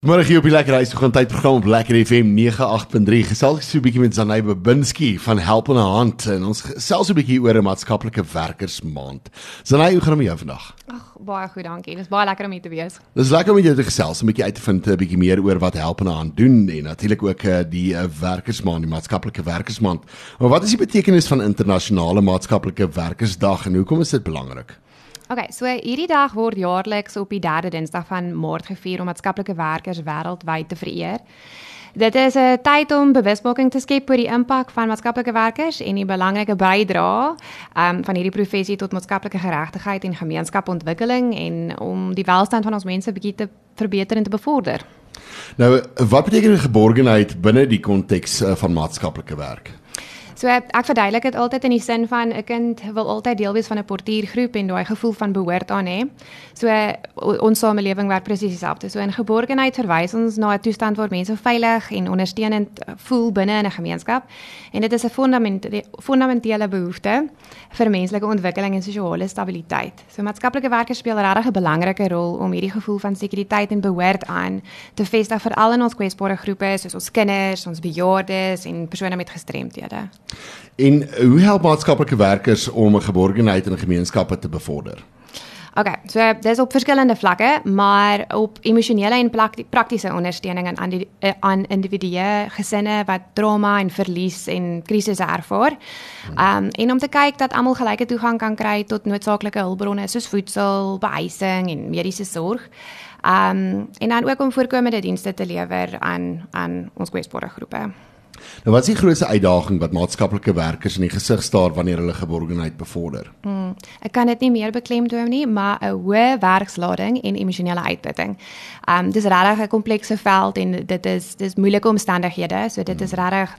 Môre hier op die Lekker Huis, gaan tydprogram op Lekker FM 98.3. Gesels ek so 'n bietjie met Zanay Babinski van Helpende Hand en ons gesels so 'n bietjie oor 'n maatskaplike werkersmaand. Zanay, hoe gaan dit met jou vandag? Ag, baie goed, dankie. Dit is baie lekker om hier te wees. Dis lekker om met jou te gesels, 'n bietjie uit te vind 'n bietjie meer oor wat Helpende Hand doen en natuurlik ook die werkersmaand, die maatskaplike werkersmaand. Maar wat is die betekenis van internasionale maatskaplike werkersdag en hoekom is dit belangrik? Okay, so hierdie dag word jaarliks op die 3de Dinsdag van Maart gevier om maatskaplike werkers wêreldwyd te vereer. Dit is 'n tyd om bewusmaking te skep oor die impak van maatskaplike werkers en die belangrike bydrae van hierdie professie tot maatskaplike geregtigheid en gemeenskapontwikkeling en om die welstand van ons mense bietjie te verbeter en te bevorder. Nou, wat beteken geborgenheid binne die konteks van maatskaplike werk? So ek verduidelik dit altyd in die sin van 'n kind wil altyd deel wees van 'n portiergroep en daai gevoel van behoort aan hê. So ons samelewing werk presies dieselfde. So in geborgenheid verwys ons na 'n toestand waar mense veilig en ondersteunend voel binne in 'n gemeenskap en dit is 'n fundamentele behoefte vir menslike ontwikkeling en sosiale stabiliteit. So maatskaplike werkers speel regtig 'n belangrike rol om hierdie gevoel van sekuriteit en behoort aan te vestig veral in ons kwesbare groepe soos ons kinders, ons bejaardes en persone met gestremthede. En hoe help maatskaplike werkers om 'n geborgenheid in gemeenskappe te bevorder? Okay, so dis op verskillende vlakke, maar op emosionele en praktiese ondersteuning aan individue, gesinne wat trauma en verlies en krisisse ervaar. En om te kyk dat almal gelyke toegang kan kry tot noodsaaklike hulpbronne soos voedsel, behuising en mediese sorg. En dan ook om voorkomende dienste te lewer aan ons kwesbare groepe. Nou, wat is die grootste uitdaging wat maatskaplike werkers in die gesig staar wanneer hulle geborgenheid bevorder? Ek kan dit nie meer beklemtoon nie, maar 'n hoë werkslading en emosionele uitputting. Dis regtig 'n komplekse veld en dis moeilike omstandighede, so dit is regtig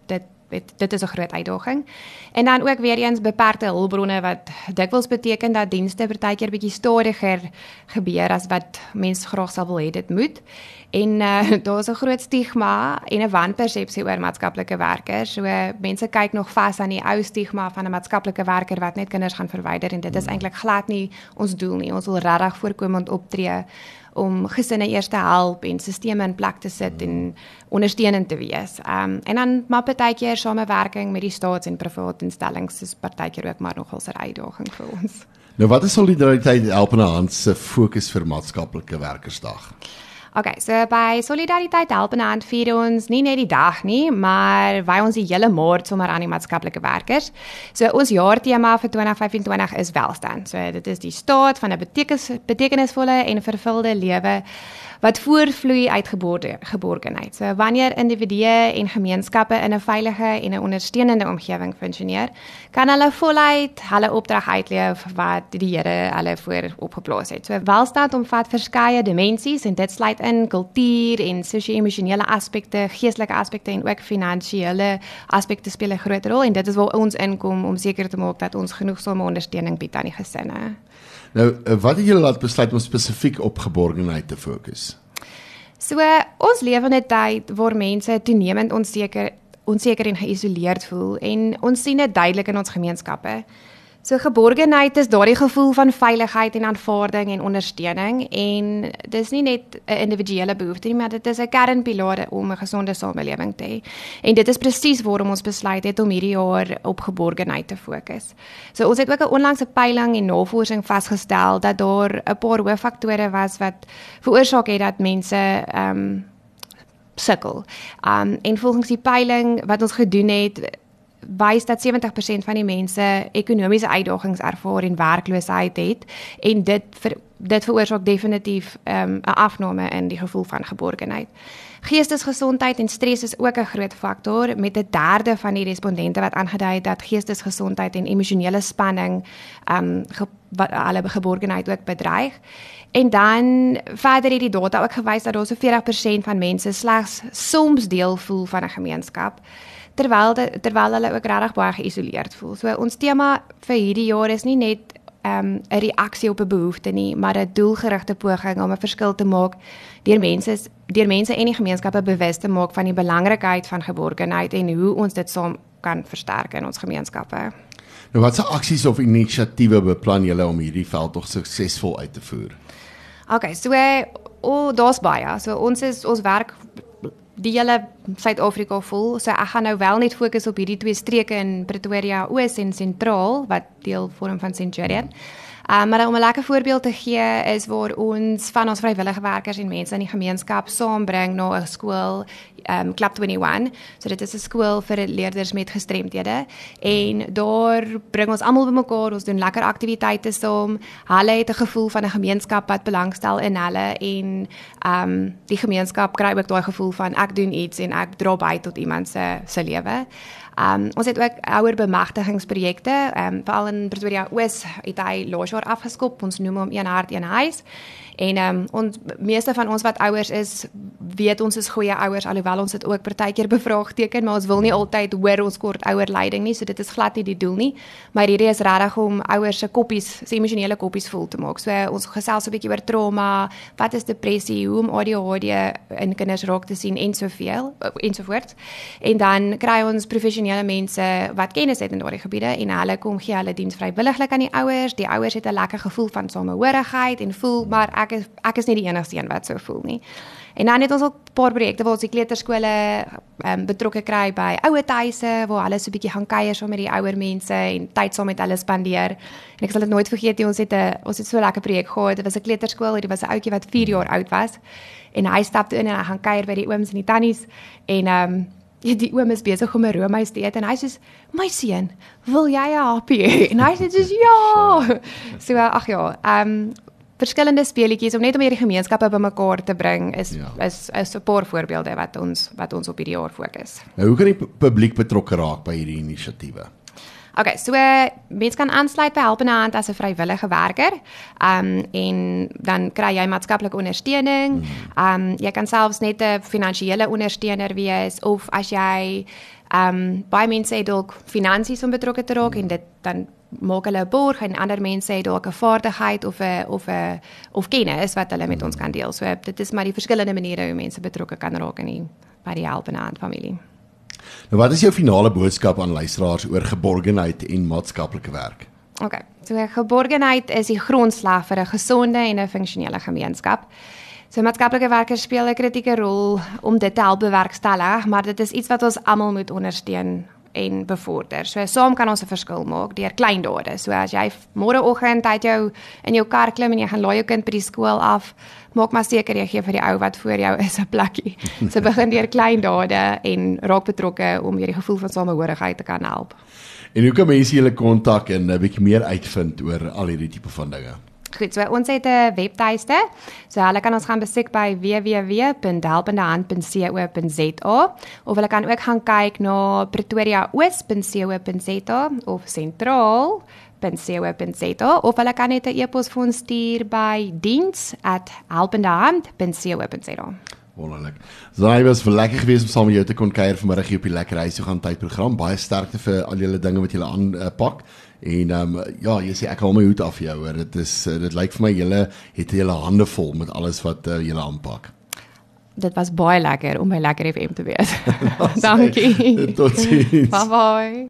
dit is 'n groot uitdaging. En dan ook weer eens beperkte hulpbronne wat dikwels beteken dat dienste partykeer bietjie stadiger gebeur as wat mense graag sal wil hê dit moet. En daar's 'n groot stigma en 'n wanpersepsie oor maatskaplike werkers. So mense kyk nog vas aan die ou stigma van 'n maatskaplike werker wat net kinders gaan verwyder en dit is eintlik glad nie ons doel nie. Ons wil regtig voorkomend optree om gesinne eers te help en sisteme in plek te sit en ondersteunend te wees. En dan maar partykeer samewerking met die staats- en private instellings is partykeer ook maar nogal 'n uitdaging vir ons. Nou, wat is Solidariteit Helpende Hand se fokus vir maatskaplike werkersdag? Okay, so by Solidariteit Helpende Hand vier ons nie net die dag nie, maar wy ons die hele maand sommer aan die maatskaplike werkers. So ons jaartema vir 2025 is welstand. So dit is die staat van 'n betekenisvolle en vervulde lewe wat voortvloei uit geborgenheid. So wanneer individue en gemeenskappe in 'n veilige en 'n ondersteunende omgewing funksioneer, kan hulle voluit hulle opdrag uitleef wat die Here hulle voor opgeplaas het. So welstand omvat verskeie dimensies en dit sluit in kultuur en sosio-emosionele aspekte, geestelike aspekte en ook finansiële aspekte speel 'n groot rol en dit is waar ons inkom om seker te maak dat ons genoegsame ondersteuning bied aan die gesinne. Nou, wat het julle laat besluit om spesifiek op geborgenheid te fokus? So, ons leef in 'n tyd waar mense toenemend onseker en geïsoleerd voel en ons sien dit duidelik in ons gemeenskappe. So geborgenheid is daardie gevoel van veiligheid en aanvaarding en ondersteuning en dis nie net 'n individuele behoefte nie, maar dit is 'n kernpilaar om 'n gesonde samelewing te hê. En dit is presies waarom ons besluit het om hierdie jaar op geborgenheid te fokus. So ons het ook 'n onlangse peiling en navorsing vasgestel dat daar 'n paar hooffaktore was wat veroorsaak het dat mense sukkel. En volgens die peiling wat ons gedoen het, wys dat 70% van die mense ekonomiese uitdagings ervaar en werkloosheid het en dit veroorsaak definitief 'n afname in die gevoel van geborgenheid. Geestesgesondheid en stres is ook 'n groot faktor met 1/3 van die respondente wat aangedui het dat geestesgesondheid en emosionele spanning hulle geborgenheid ook bedreig. En dan verder het die data ook gewys dat daar so 40% van mense slegs soms deel voel van 'n gemeenskap. Terwyl hulle ook regtig baie geïsoleerd voel. So ons tema vir hierdie jaar is nie net 'n reaksie op 'n behoefte nie, maar 'n doelgerigte poging om 'n verskil te maak deur mense en die gemeenskappe bewus te maak van die belangrikheid van geborgenheid en hoe ons dit saam kan versterk in ons gemeenskappe. Nou, watse aksies of inisiatiewe beplan julle om hierdie veldtog suksesvol uit te voer? Okay, so daar's baie. So ons werk die hele Suid-Afrika vol. So ek gaan nou wel net fokus op hierdie 2 streke in Pretoria Oos en Sentraal wat deel vorm van Centurion. Maar om 'n lekker voorbeeld te gee is waar ons van ons vrywillige werkers en mense in die gemeenskap saambring na 'n skool, Club 21. So dit is 'n skool vir leerders met gestremthede en daar bring ons almal bymekaar, ons doen lekker aktiwiteite saam. Hulle het 'n gevoel van 'n gemeenskap wat belangstel in hulle en die gemeenskap kry ook daai gevoel van ek doen iets en ek dra by tot iemand se lewe. Ons het ook ouer bemagtigingsprojekte, veral in Pretoria Oos het hy laas jaar afgeskop, ons noem hom Een Hart, Een Huis. En meeste van ons wat ouers is, weet ons is goeie ouers, alhoewel ons dit ook partykeer bevraagteken, maar ons wil nie altyd hoor ons kort ouerleiding nie, so dit is glad nie die doel nie. Maar hierdie is regtig om ouers se koppies, se emosionele koppies vol te maak. So ons gesels 'n bietjie oor trauma, wat is depressie, hoe om ADHD in kinders raak te sien ensovoorts. En dan kry ons professionele mense wat kennis het in daardie gebiede en hulle kom gee hulle diens vrywilliglik aan die ouers. Die ouers het 'n lekker gevoel van samehorigheid en voel maar ek is nie die enigste een wat so voel nie. En dan het ons ook 'n paar projekte waar ons die kleuterskole betrokke kry by ouerhuise waar hulle so 'n bietjie gaan kuier saam met die ouer mense en tyd saam met hulle spandeer. En ek sal dit nooit vergeet nie, ons het so 'n lekker projek gehad. Dit was 'n kleuterskool, dit was 'n ouetjie wat 4 jaar oud was en hy stap toe in en hy gaan kuier by die ooms en die tannies en die oom is besig om 'n roomys te eet en hy sê, my seun, wil jy 'n happie hê? En hy sê soos ja. So ag ja, verskillende speletjies om net om hierdie gemeenskappe bymekaar te bring is 'n paar voorbeelde wat ons op hierdie jaar fokus. Nou, hoe kan die publiek betrokke raak by hierdie inisiatiewe? Okay, so mense kan aansluit by Helpende Hand as 'n vrywillige werker, en dan kry jy maatskaplike ondersteuning. Jy kan selfs net 'n finansiële ondersteuner wees of as jy baie mense het dalk finansies om betrokke te raak en dit dan maak hulle 'n borg en ander mense het dalk 'n vaardigheid of kennis wat hulle met ons kan deel. So dit is maar die verskillende maniere hoe mense betrokke kan raak by die Helpende Hand familie. Nou, wat is jou finale boodskap aan luisteraars oor geborgenheid en maatskaplike werk? Okay, so geborgenheid is die grondslag vir 'n gesonde en 'n funksionele gemeenskap. So maatskaplike werkers speel 'n kritieke rol om dit te help bewerkstellig, maar dit is iets wat ons almal moet ondersteun en bevorder. So saam kan ons 'n verskil maak deur klein dade. So as jy môreoggend uit in jou kar klim en jy gaan laai jou kind by die skool af, maak maar seker jy gee vir die ou wat voor jou is 'n plekkie. So begin deur klein dade en raak betrokke om hierdie gevoel van samehorigheid te kan help. En hoe kan mense julle kontak en 'n bietjie meer uitvind oor al hierdie tipe van dinge? Goed, so ons het 'n webtuiste. So hulle kan ons gaan besoek by www.helpendehand.co.za of hulle kan ook gaan kyk na pretoriaoos.co.za of sentraal.co.za of hulle kan net 'n e-pos vir ons stuur by diens@helpendehand.co.za. Wonderlik. Sy was vir lekker gewees om saam met jou te kon kuier vanmiddag hier op die Lekker Huis toe gaan tydprogram. Baie sterkte vir al julle dinge wat julle aanpak. En ja, jy sê ek hou my hoed af vir jou hoor. Dit lyk vir my julle het julle hande vol met alles wat julle aanpak. Dit was baie lekker om by Lekker FM te wees. Dankie. Totsiens. Bye bye.